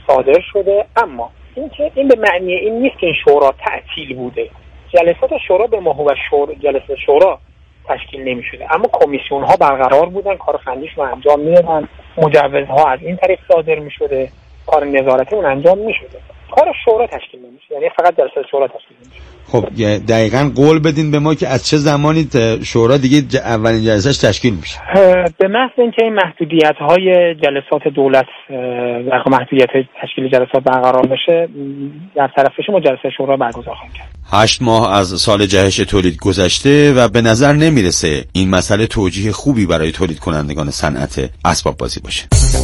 صادر شده. اما این به معنی این نیست که این شورا تعطیل بوده. جلسات شورا به موقع جلسه شورا تشکیل نمی شده، اما کمیسیون ها برقرار بودن، کار فنیش رو انجام می دادن، مجوزها از این طریق صادر می شده، کار نظارتی اون انجام می شده. کار شورا تشکیل نمی شده، یعنی فقط جلسه شورا تشکیل نمی شده. خب دقیقاً قول بدین به ما که از چه زمانی شورا دیگه اولین جلسهش تشکیل میشه؟ به محض اینکه این محدودیت‌های جلسات دولت و محدودیت‌های تشکیل جلسات برقرار بشه، در طرفش ما جلسه شورا برگزار خواهیم کرد. 8 ماه از سال جهش تولید گذشته و به نظر نمیرسه این مسئله توجیه خوبی برای تولید کنندگان صنعت اسباب بازی باشه.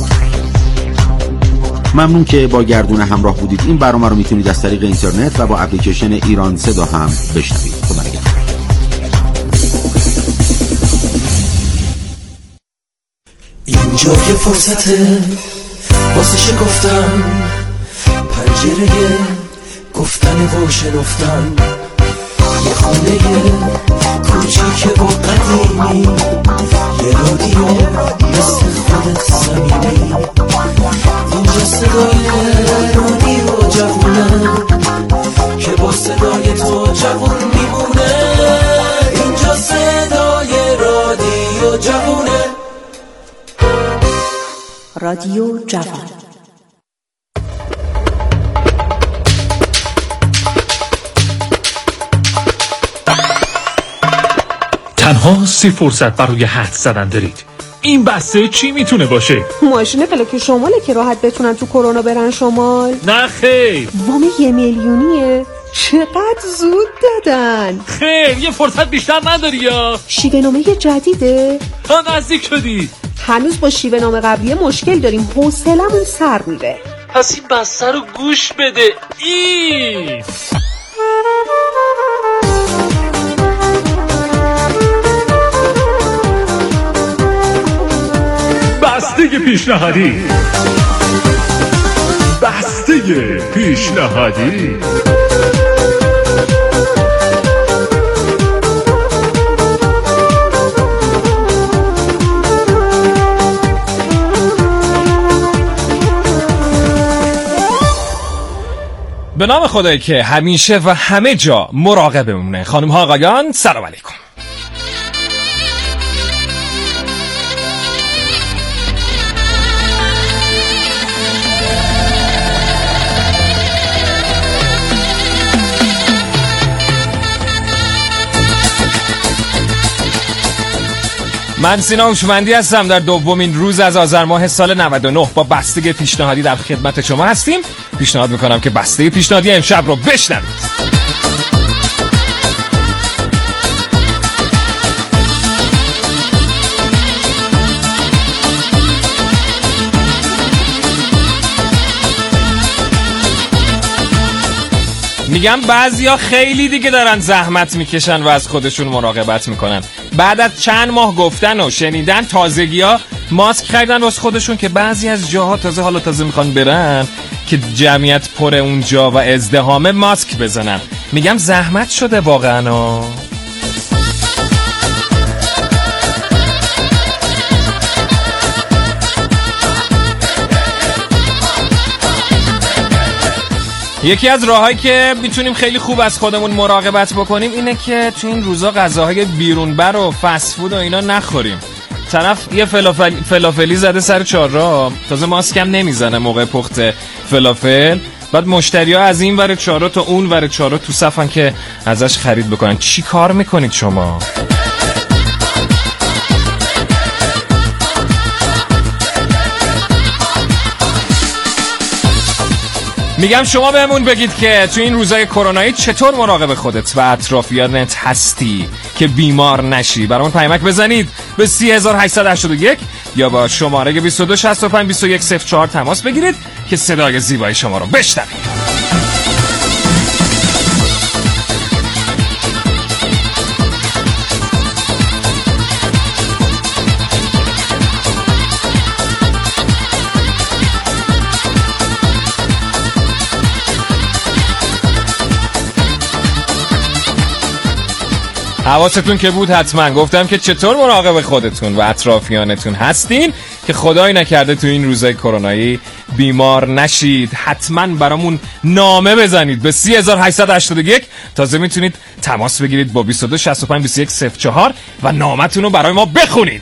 ممنون که با گردون همراه بودید. این برنامه رو میتونید از طریق اینترنت و با اپلیکیشن ایران صدا هم بشنوید. خدا نگهدار. اینجا یه فرصته واسه شکفتن، پنجره گفتن و شنفتن، یه خونه کوچیک و قدیمی، یه رادیو مثل خودت صمیمی. اینجا صدای رادیو جوونه که با صدای تو جوون میمونه. اینجا صدای رادیو جوونه، رادیو جوان. تنها 30 فرصت برای حدس زدن دارید. این بسته چی میتونه باشه؟ ماشین فلک شماله که راحت بتونن تو کرونا برن شمال؟ نه خیر. وام 1 میلیونیه. چقدر زود دادن. خیر، یه فرصت بیشتر نداری یا؟ شیوه نامه جدیده؟ ها، نزدیک شدی. هنوز با شیوه نامه قبلیه مشکل داریم، حوصلمون سر میره. پس این بسته رو گوش بده. این بسته پیشنهادی. بسته پیشنهادی. به نام خدایی که همیشه و همه جا مراقب بمونه. خانم ها آقایان سلام علیکم. من سینا هوشمندی هستم. در دومین روز از آذر ماه سال 99 با بسته پیشنهادی در خدمت شما هستیم. پیشنهاد میکنم که بسته پیشنهادی امشب رو بشنوید. میگم بعضیا خیلی دیگه دارن زحمت میکشن و از خودشون مراقبت میکنن. بعد از چند ماه گفتن و شنیدن، تازگی‌ها ماسک خریدن واسه خودشون که بعضی از جاها تازه میخوان برن که جمعیت پر اونجا و ازدحام، ماسک بزنن. میگم زحمت شده واقعا. یکی از راهایی که میتونیم خیلی خوب از خودمون مراقبت بکنیم اینه که تو این روزا غذاهای بیرونبر و فست فود و اینا نخوریم. طرف یه فلافلی زده سر چهارراه، تازه ماسک هم نمیزنه موقع پخت فلافل، بعد مشتری‌ها از این ور چهارراه تا اون ور چهارراه تو صفن که ازش خرید بکنن. چی کار میکنید شما؟ میگم شما بهمون بگید که تو این روزای کرونایی چطور مراقب خودت و اطرافیانت هستی که بیمار نشی. برامون پیامک بزنید به 3881 یا با شماره 22652104 تماس بگیرید که صدای زیبای شما رو بشنوید. حواستون که بود حتما گفتم که چطور مراقب خودتون و اطرافیانتون هستین که خدایی نکرده تو این روزای کرونایی بیمار نشید. حتما برامون نامه بزنید به 3881. تازه میتونید تماس بگیرید با 22 65 21 04 و نامتون رو برای ما بخونید.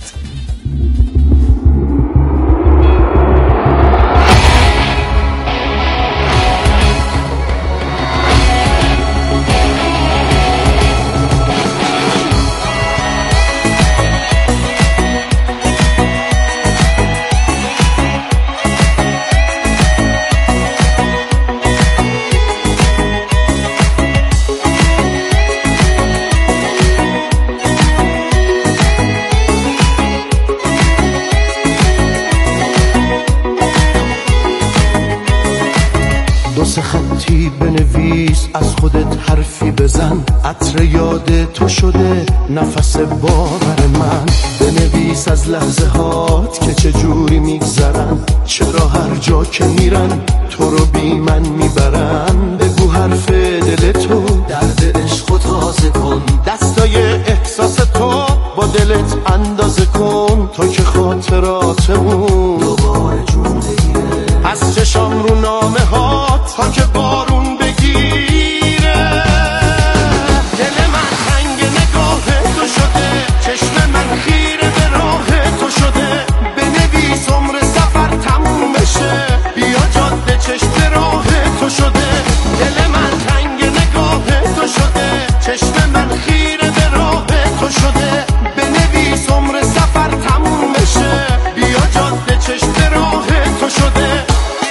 خطی بنویس، از خودت حرفی بزن، عطر یاد تو شده نفس باور من. بنویس از لحظه هات که چجوری میگذرن، چرا هر جا که میرن تو رو بی من میبرن. بگو حرف دل تو، درد عشق تازه کن، دستای احساس تو با دلت اندازه کن، تا که خاطراتمون دوباره جون بگیره از چشام رو نامه هات، تا که بارون بگیره. دل من تنگ نگاه تو شده، چشم من خیره به راه تو شده. بنویس عمر سفر تموم بشه، بیا جاده چشم راه تو شده. دل من تنگ نگاه تو شده، چشم من خیره به راه تو شده. بنویس عمر سفر تموم بشه، بیا جاده چشم راه تو شده.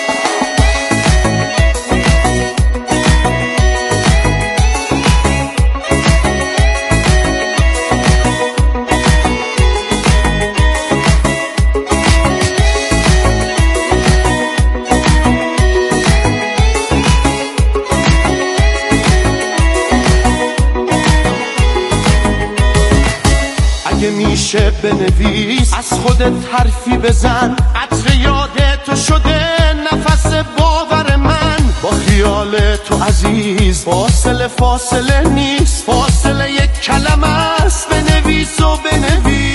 میشه بنویس، از خودت حرفی بزن، عطر یاد تو شده نفس باور من. با خیال تو عزیز فاصله نیست، فاصله یک کلمه است. بنویس و بنویس.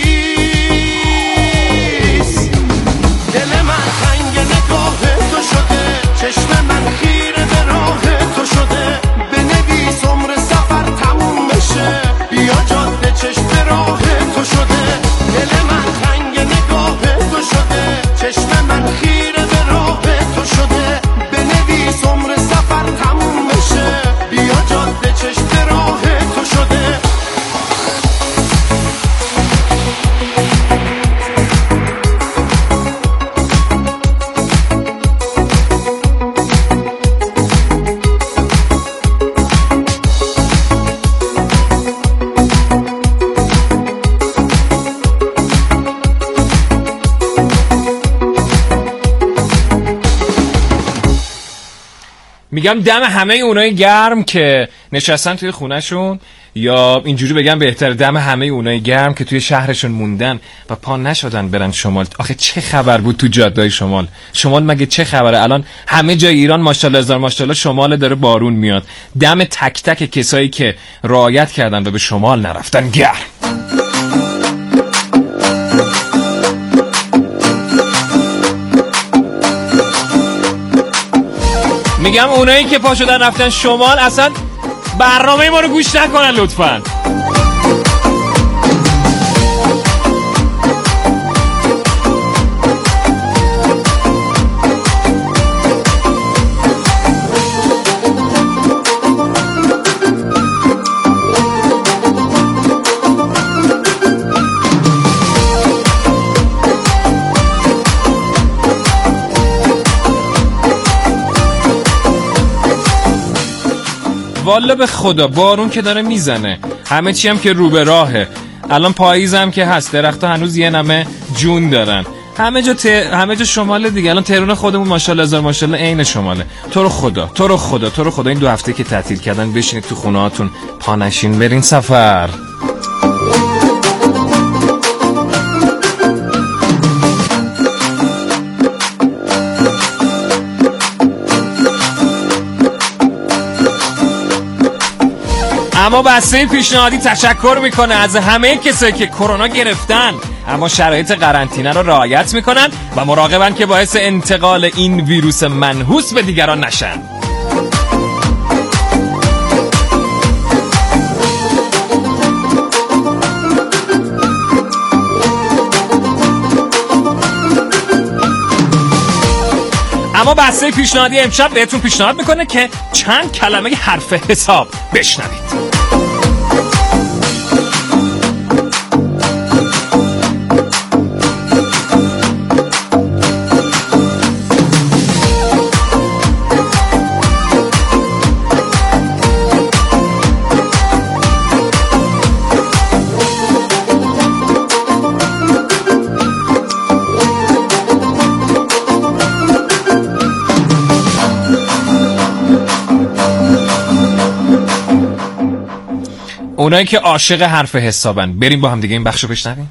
دل من تنگ نگاه تو شده، چشم من خیره به راه تو شده. بنویس عمر سفر تموم بشه، بیا جاده چشم راه تو شده. دل من تنگ نگاه تو شده، چشم من خیره به راه تو شده. بنویس عمر سفر تموم بشه، بیا جاده چشم راه تو شده. میگم دم همه اونای گرم که نشستن توی خونهشون، یا اینجوری بگم بهتر، دم همه اونای گرم که توی شهرشون موندن و پا نشدن برن شمال. آخه چه خبر بود تو جاده‌های شمال مگه چه خبره؟ الان همه جای ایران ماشاءالله هزار ماشاءالله شمال داره بارون میاد. دم تک تک کسایی که رعایت کردن و به شمال نرفتن گرم. میگم اونایی که پا شدن رفتن شمال اصلا برنامه ما رو گوش نکنن لطفاً. والا به خدا بارون که داره میزنه، همه چی هم که رو به راهه. الان پاییز هم که هست، درخت‌ها هنوز یه نمه جون دارن. همه جا شماله دیگه. الان تهران خودمون ماشاءالله هزار ماشاءالله عین شماله. تو رو خدا این 2 هفته که تعطیل کردن بشینید تو خونه‌هاتون، پا نشین برین سفر. اما بسته پیشنهادی تشکر میکنه از همه کسایی که کرونا گرفتن اما شرایط قرنطینه رو رعایت میکنن و مراقبن که باعث انتقال این ویروس منحوس به دیگران نشن. اما بحثه پیشنهادی امشب بهتون پیشنهاد میکنه که چند کلمه حرف حساب بشنوید. اونایی که عاشق حرف حسابن بریم با هم دیگه این بخشو بشنویم.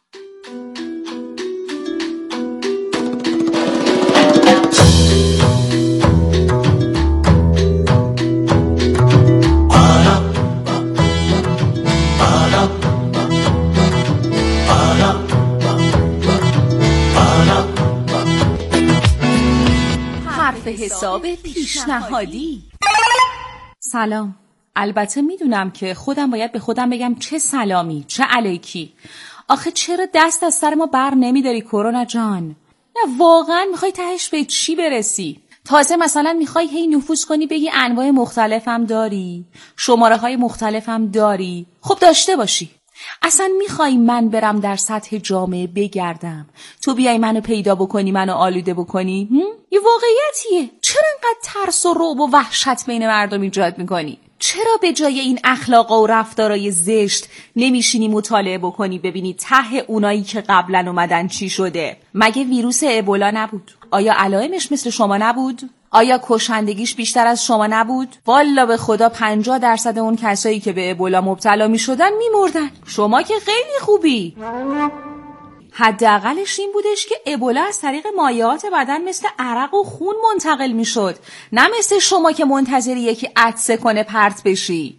حرف حساب پیشنهادی. سلام. البته میدونم که خودم باید به خودم بگم چه سلامی چه علیکی. آخه چرا دست از سر ما بر نمیداری کرونا جان؟ نه واقعا میخوای تهش به چی برسی؟ تازه مثلا میخوای هی نفوذ کنی بگی انواع مختلفم داری، شماره های مختلفم داری. خب داشته باشی. اصلا میخوای من برم در سطح جامعه بگردم تو بیای منو پیدا بکنی منو آلوده بکنی؟ یه واقعیتیه. چرا اینقدر ترس و رعب و وحشت بین مردم ایجاد میکنی؟ چرا به جای این اخلاق و رفتارای زشت نمیشینی مطالعه بکنی ببینی ته اونایی که قبلا اومدن چی شده؟ مگه ویروس ابولا نبود؟ آیا علائمش مثل شما نبود؟ آیا کشندگیش بیشتر از شما نبود؟ والا به خدا 50% اون کسایی که به ابولا مبتلا میشدن میمردن. شما که خیلی خوبی. حداقلش این بودش که ابولا از طریق مایعات بدن مثل عرق و خون منتقل میشد، نه مثل شما که منتظری یکی عطسه کنه پرت بشی.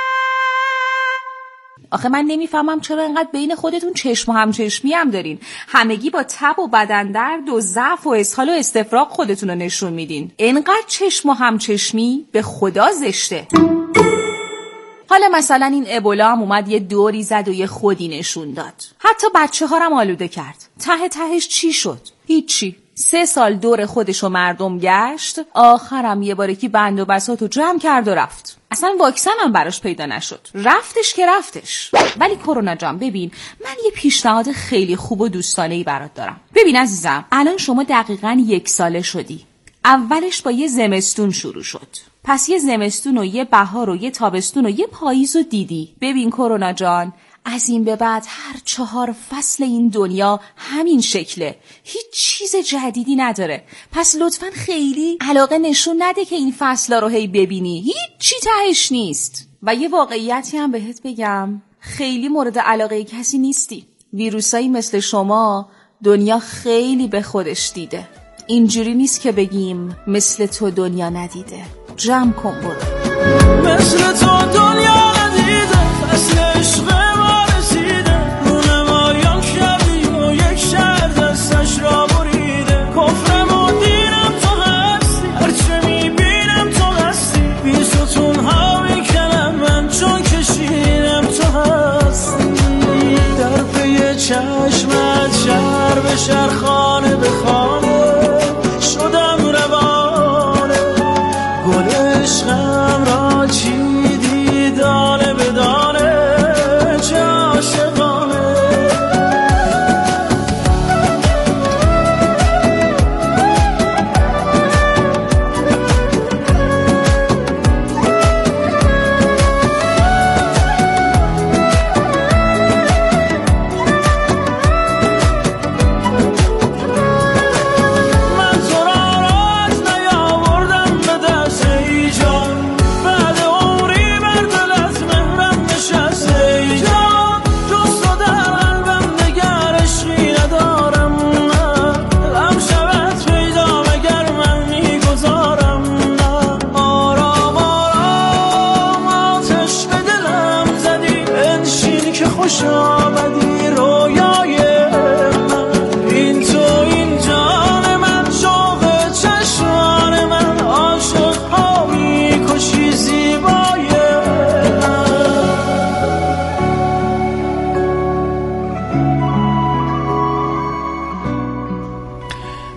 آخه من نمیفهمم چرا اینقدر بین خودتون چشم و همچشمی هم دارین. همگی با تب و بدن درد و ضعف و اسهال و استفراغ خودتون رو نشون میدین. اینقدر چشم و همچشمی به خدا زشته. حالا مثلا این ابولا هم اومد یه دوری زد و یه خودی نشون داد. حتی بچه ها هم آلوده کرد. تهش چی شد؟ هیچی. 3 سال دور خودشو مردم گشت، آخرم یه بارکی بند و بساطو جمع کرد و رفت. اصلا واکسن هم براش پیدا نشد. رفتش که رفتش. ولی کرونا جان ببین، من یه پیشنهاد خیلی خوب و دوستانه‌ای برات دارم. ببین عزیزم، الان شما دقیقاً 1 ساله شدی. اولش با یه زمستون شروع شد. پس یه زمستون و یه بهار و یه تابستون و یه پاییز رو دیدی. ببین کرونا جان، از این به بعد هر 4 فصل این دنیا همین شکله. هیچ چیز جدیدی نداره. پس لطفاً خیلی علاقه نشون نده که این فصلا رو هی ببینی. هیچ چی تهش نیست. و یه واقعیتی هم بهت بگم، خیلی مورد علاقه کسی نیستی. ویروسایی مثل شما دنیا خیلی به خودش دیده. اینجوری نیست که بگیم مثل تو دنیا ندیده. جمع کن برو. مثل تو دنیا ندیده، فصل عشق ما رسیده، رونمایان کردی و یک شهر دستش را بریده. کفرم و دینم تو هستی، هرچه میبینم تو هستی، بی ستون ها میکنم من چون کشیدم تو هستی. در پی چشمت شهر به شهر خانه به خانه شدم روانه، گل عشقم را چیدی دانه به دانه.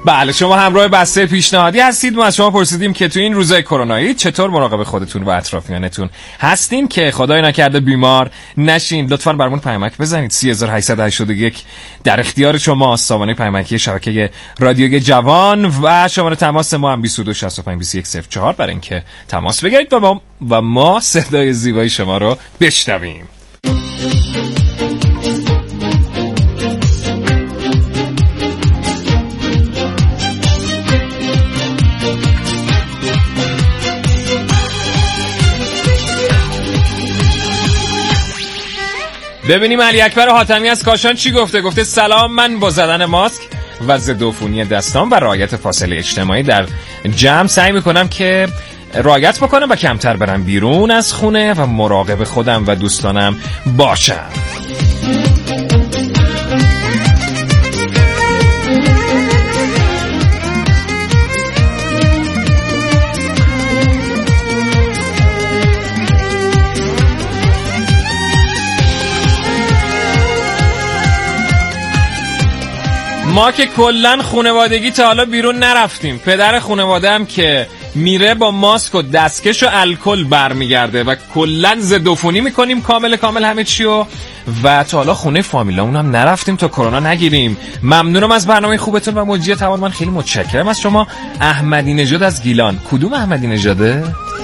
بله شما همراه بسته پیشنهادی هستید. ما از شما پرسیدیم که تو این روزهای کرونایی چطور مراقب خودتون و اطرافیانتون هستین که خدای نکرده بیمار نشین. لطفاً برامون پیامک بزنید. 3881 در اختیار شما. سامانه پیامکی شبکه رادیوی جوان و شماره تماس ما هم 22652104 برای اینکه تماس بگیرید و ما صدای زیبای شما رو بشنویم. ببینیم علی اکبر حاتمی از کاشان چی گفته. گفته سلام، من با زدن ماسک و ضد عفونی دستام و رعایت فاصله اجتماعی در جمع سعی میکنم که رعایت بکنم و کمتر برم بیرون از خونه و مراقب خودم و دوستانم باشم. ما که کلن خانوادگی تا حالا بیرون نرفتیم. پدر خانواده هم که میره با ماسک و دستکش و الکل برمیگرده و کلن ضد عفونی میکنیم کامل همه چیو و تا حالا خونه فامیلامون هم نرفتیم تا کرونا نگیریم. ممنونم از برنامه خوبتون و مجری توان. من خیلی متشکرم از شما. احمدی نژاد از گیلان. کدوم احمدی نژاده؟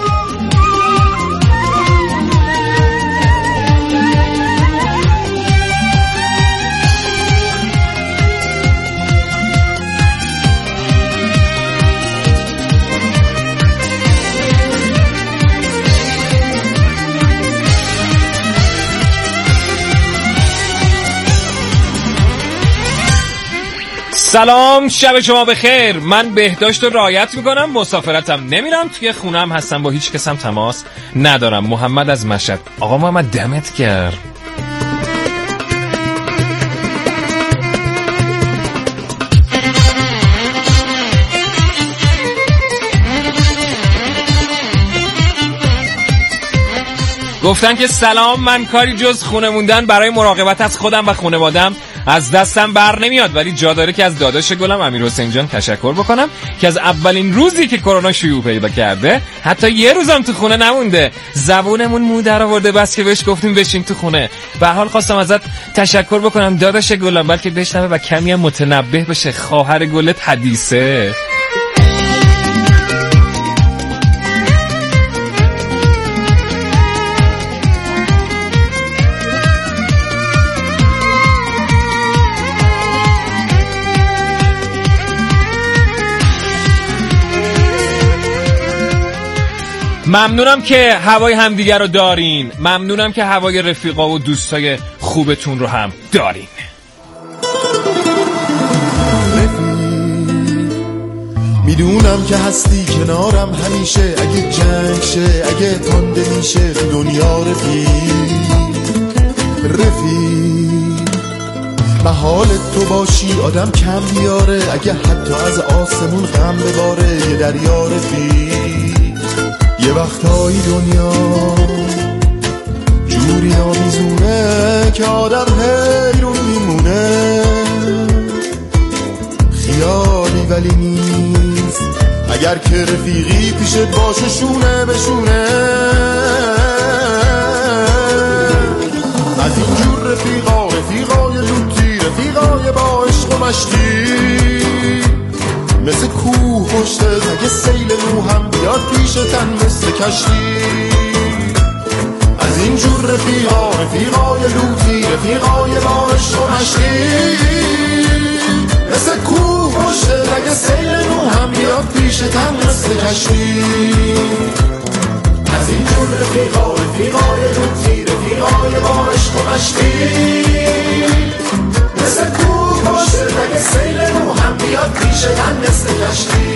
سلام، شب شما بخیر. من بهداشت رو رعایت میکنم، مسافرتم نمیرم، توی خونم هستم، با هیچ کسم تماس ندارم. محمد از مشهد. آقا محمد دمت گرم. گفتن که سلام، من کاری جز خونه موندن برای مراقبت از خودم و خانواده‌ام از دستم بر نمیاد، ولی جا داره که از داداش گلم امیرحسین جان تشکر بکنم که از اولین روزی که کرونا شیوع پیدا کرده حتی یه روزم تو خونه نمونده. زبونمون مو در آورده بس که بهش گفتیم بشین تو خونه. به هر حال خواستم ازت تشکر بکنم داداش گلم، بلکه بشنوه و کمی هم متنبه بشه. خواهر گلت حدیثه. ممنونم که هوای همدیگر رو دارین. ممنونم که هوای رفیقا و دوستای خوبتون رو هم دارین. میدونم که هستی کنارم همیشه، اگه جنگ شه اگه تنده میشه دنیا رفیق محال تو باشی آدم کم بیاره، اگه حتی از آسمون غم بباره یه دریا رفیق. یه وقتایی دنیا جوری آمیزونه که آدم حیرون میمونه، خیالی ولی نیست اگر که رفیقی پیشت باشه شونه به شونه. از اینجور رفیقای لوتی، رفیقای با عشق و مشتی، مثل کوه پشت اگه سیل نو هم بیاد پیشتن مثل کشتی. از اینجور رفیقای لوتی، رفیقای با عشق و مشتی، مثل کوه پشت اگه سیل نو هم بیاد پیشتن مثل کشتی. از اینجور رفیقای لوتی، رفیقای با عشق و مشتی، مثل کوه پشت اگه سیل نو هم بیاد پیشتن مثل کشتی.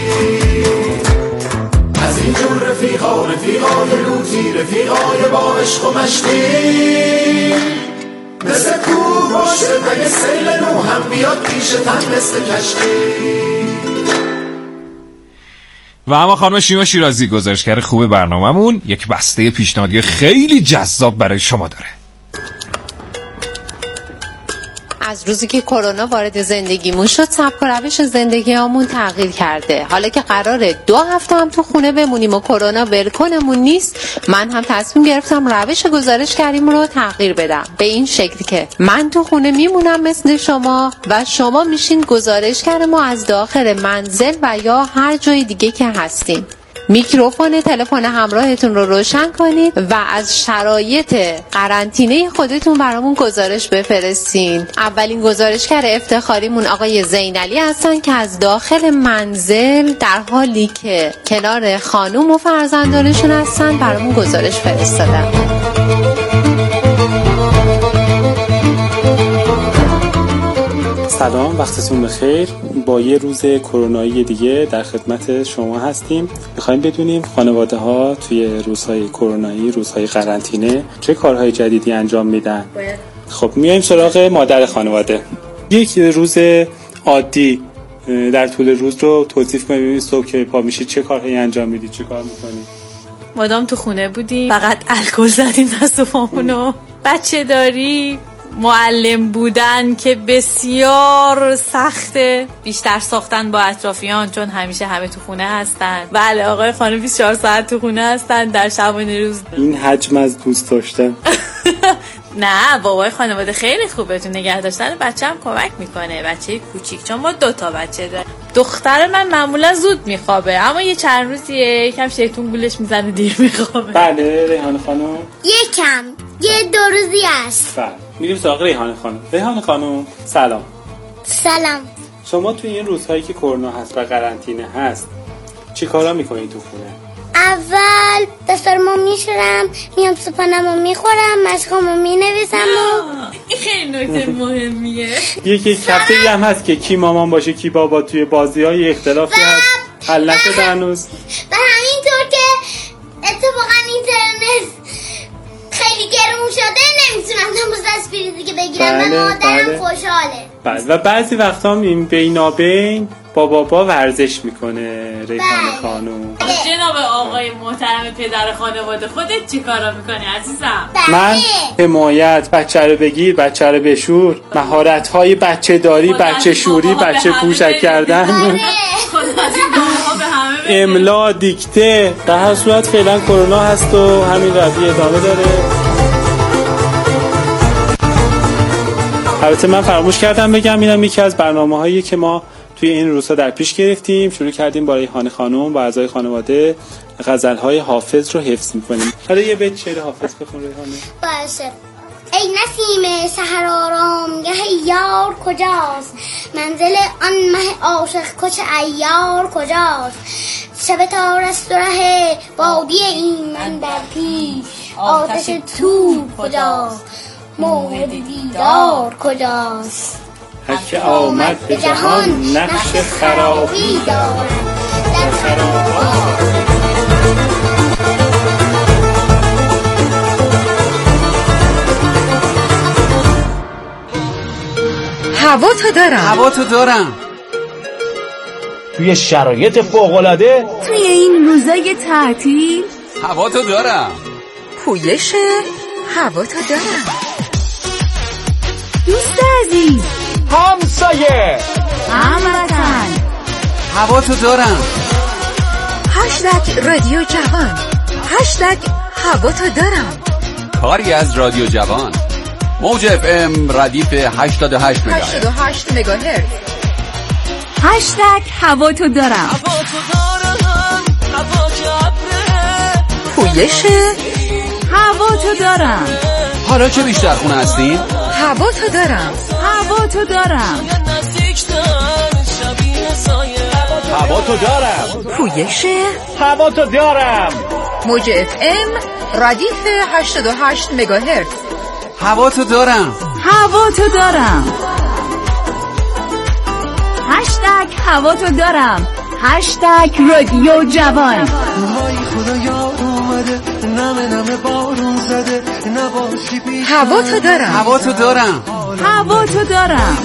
از اینجور رفیقای لوتی، رفیقای با عشق و مشتی، مثل کوه باشه اگه سیل نو هم بیاد پیشتن مثل کشتی. و اما خانم شیما شیرازی گزارشگر خوب برنامه‌مون یک بسته پیشنهادی خیلی جذاب برای شما داره. از روزی که کرونا وارد زندگیمون شد سبک و روش زندگیامون تغییر کرده. حالا که قراره 2 هفته هم تو خونه بمونیم و کرونا ولکنمون نیست، من هم تصمیم گرفتم روش گزارشگریمون رو تغییر بدم به این شکل که من تو خونه میمونم مثل شما و شما میشین گزارشگر ما از داخل منزل و یا هر جای دیگه که هستین. میکروفون تلفن همراهتون رو روشن کنید و از شرایط قرنطینه خودتون برامون گزارش بفرستین. اولین گزارشگر افتخاریمون آقای زینعلی هستن که از داخل منزل در حالی که کنار خانوم و فرزندانشون هستن برامون گزارش فرستادن. سلام، وقتتون بخیر. با یه روز کرونایی دیگه در خدمت شما هستیم. میخوایم بدونیم خانواده ها توی روزهای کرونایی، روزهای قرنطینه چه کارهای جدیدی انجام میدن. خب میایم سراغ مادر خانواده. یک روز عادی در طول روز رو توصیف کنید. ببینید صبح که پا میشید چه کارهایی انجام میدید، چه کار میکنید؟ مادام تو خونه بودیم، فقط الکل زدیم دست و پامونو. بچه داری، معلم بودن که بسیار سخته، بیشتر ساختن با اطرافیان چون همیشه همه تو خونه هستن. بله آقای خانم 24 ساعت تو خونه هستن در شبانه روز. این حجم از دوست داشتن. نه بابای خانواده خیلی خوبه، تو نگه داشتن بچه هم کمک میکنه، بچه کوچیک، چون ما 2 تا بچه داریم. دختر من معمولا زود میخوابه اما یه چند روزیه یکم شیطون گولش میزنه دیر میخوابه. بله ریحانه خانم. یکم یه 2 روزی است. بله میریم سراغ ریحانه خانم. ریحانه خانم سلام. سلام. شما توی این روزهایی که کرونا هست و قرنطینه هست چی کارا میکنید تو خونه؟ اول دستارمو میشورم، میام صبحانه‌مو میخورم، مشقامو مینویسم این خیلی نکته مهمیه. یکی هفته‌ای هم هست که کی مامان باشه کی بابا توی بازی‌های اختلافی هست حل نشده هنوز. و همینطور که اتفاقا اینترنت خیلی گرون شده نمیتونم نماز دستگیری دیگه بگیرم و مادرم خوشحاله. بله و بعضی وقتا هم این بینابین با بابا ورزش میکنه. ریحانه خانم جناب آقای محترم پدر خانواده خودت چی کارا میکنی عزیزم؟ من حمایت، بچه رو بگیر، بچه رو بشور، مهارت‌های بچه داری، بچه شوری، بچه پوشک کردن، املا، دیکته. در هر صورت فعلا کرونا هست و همین رویه ادامه داره. البته من فراموش کردم بگم اینم یکی از برنامه‌هایی که ما توی این روزها در پیش گرفتیم. شروع کردیم با ریحانه خانم و اعضای خانواده غزل‌های حافظ رو حفظ می‌کنیم. حالا یه بیت شعر حافظ بخون ریحانه. باشه. ای نسیم سحر آرامگه یار کجاست؟ منزل آن مه عاشق کش عیار کجاست؟ شب تار است و ره بادی ایمن در پیش، آتش توپ کجاست؟ موعد دیدار کجاست؟ هر که آمد به جهان نقش خرابی دارد در خرابات. هوا تو دارم توی شرایط فوق‌العاده، توی این روزای تعطیل هوا تو دارم. پویش هوا تو دارم. دوست عزیز، همسایه، هموطن، هوا تو دارم. هشتگ رادیو جوان، هشتگ هوا تو دارم. کاری از رادیو جوان، موج FM ردیف 88 مگاهرتز. هشتگ هوا تو دارم. پویش هوا تو دارم. حالا چه بیشتر خونه هستین؟ هوا تو دارم. هوا تو دارم. هوا تو دارم. پویش هوا تو دارم. موج FM ردیف 88 مگاهرتز. هوا تو دارم. هوا تو دارم. هشتگ هوا تو دارم. هشتگ رادیو جوان. هوا تو دارم. هوا تو دارم. هوا تو دارم.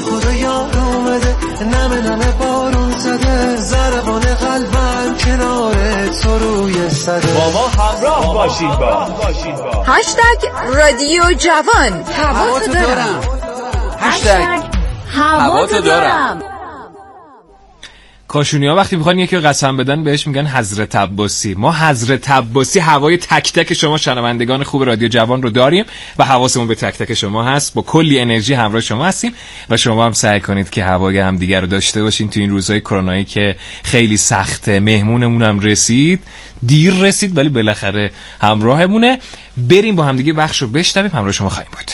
با ما همراه باشید با هشتگ رادیو جوان. هوا تو دارم. هشتگ هواتو دارم. کاشونی‌ها وقتی میخوان یکی رو قسم بدن بهش میگن حضرت عباسی. ما حضرت عباسی هوای تک تک شما شنوندگان خوب رادیو جوان رو داریم و حواسمون به تک تک شما هست. با کلی انرژی همراه شما هستیم و شما هم سعی کنید که هوای همدیگر رو داشته باشین تو این روزهای کرونایی که خیلی سخته. مهمونمون هم رسید، دیر رسید ولی بالاخره همراهمونه. بریم با همدیگه بخش رو بشنویم، همراه شما خواهیم بود.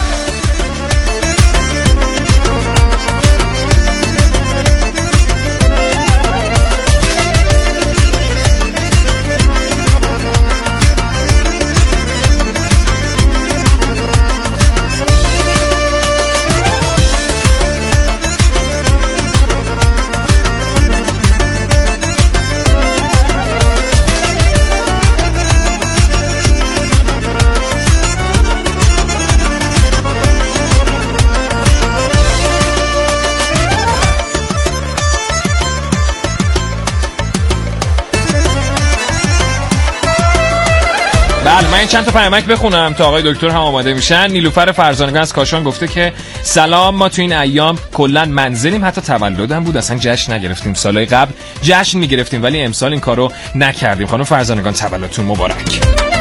من چند تا پیامک بخونم تا آقای دکتر هم آماده میشن. نیلوفر فرزانگان از کاشان گفته که سلام، ما تو این ایام کلا منزلیم، حتی تولدم بود اصلا جشن نگرفتیم. سالهای قبل جشن میگرفتیم ولی امسال این کارو نکردیم. خانم فرزانگان تولدتون مبارک.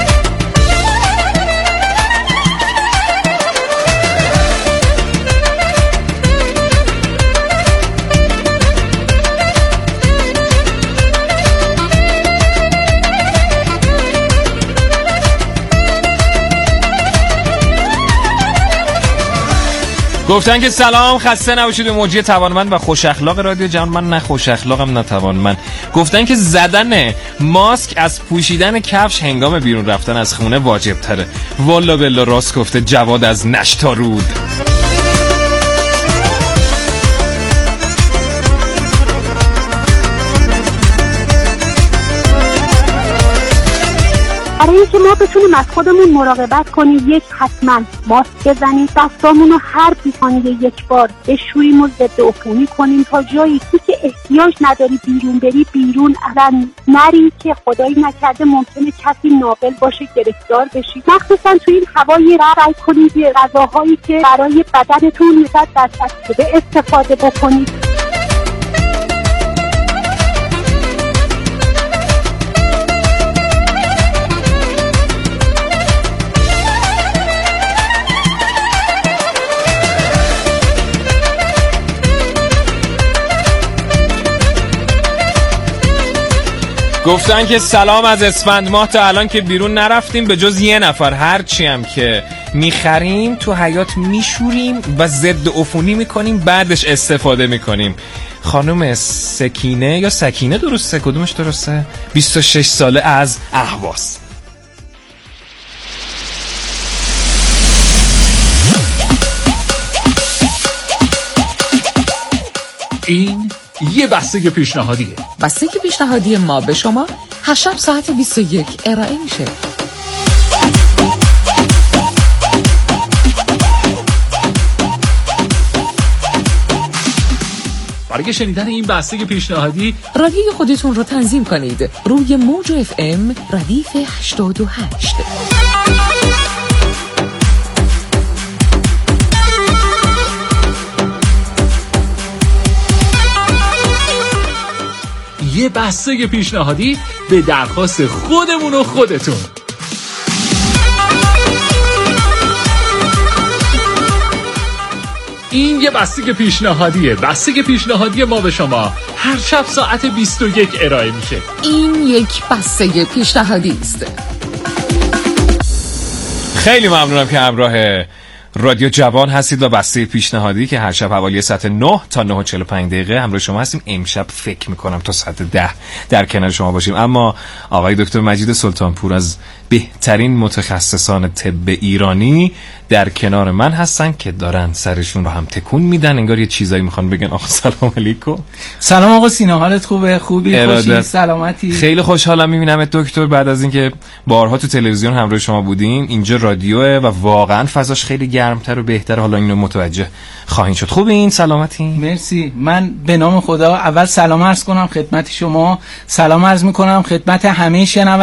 گفتن که سلام، خسته نباشید. موجی توانمند و خوش اخلاق رادیو جوان. من نه خوش اخلاقم نه توانمند. گفتن که زدن ماسک از پوشیدن کفش هنگام بیرون رفتن از خونه واجب تره. والا بلا راست گفته جواد از نشتارود. برای اینکه ما بتونیم از خودمون مراقبت کنیم، یک حتما ماسک بزنیم، دستامون رو هر 20 ثانیه یک بار بشوریم و ضد عفونی کنیم. تا جایی که احتیاج نداری بیرون بری بیرون اصلا نری که خدایی نکرده ممکنه کسی ناقل باشه گرفتار بشی. مخصوصا تو این هوای سعی کنید غذاهایی که برای بدنتون مفید شده استفاده بکنید. گفتن که سلام، از اسفند ماه تا الان که بیرون نرفتیم به جز یه نفر. هرچی هم که میخریم تو حیاط میشوریم و ضد عفونی میکنیم، بعدش استفاده میکنیم. خانم سکینه یا سکینه درسته؟ کدومش درسته؟ 26 ساله از اهواز. این یه بستگی پیشنهادیه. بستگی پیشنهادی ما به شما هر شب ساعت 21 ارائه میشه. برای شنیدن این بستگی پیشنهادی رادیوی خودتون رو تنظیم کنید روی موج FM ردیف 88. یه بستگی پیشنهادی به درخواست خودمون و خودتون. این یه بستگی پیشنهادیه. بستگی پیشنهادی ما به شما هر شب ساعت 21 ارائه میشه. این یک بستگی پیشنهادی است. خیلی ممنونم که همراه رادیو جوان هستید و بسته پیشنهادی که هر شب حوالی ساعت 9 تا 9:45 همراه شما هستیم. امشب فکر میکنم تا ساعت 10 در کنار شما باشیم. اما آقای دکتر مجید سلطانپور از بهترین متخصصان طب ایرانی در کنار من هستن که دارن سرشون رو هم تکون میدن، انگار یه چیزایی میخوان بگن. آقا سلام علیکم. سلام آقا سینا، حالت خوبه؟ خوبی؟ خوشی؟ سلامتی؟ خیلی خوشحالم میبینمت دکتر. بعد از اینکه بارها تو تلویزیون همراه شما بودیم، اینجا رادیوه و واقعا فضاش خیلی گرمتر و بهتر. حالا اینو متوجه خواهین شد. خوبین؟ سلامتی؟ مرسی. من به نام خدا اول سلام عرض کنم خدمت شما، سلام عرض میکنم خدمت همه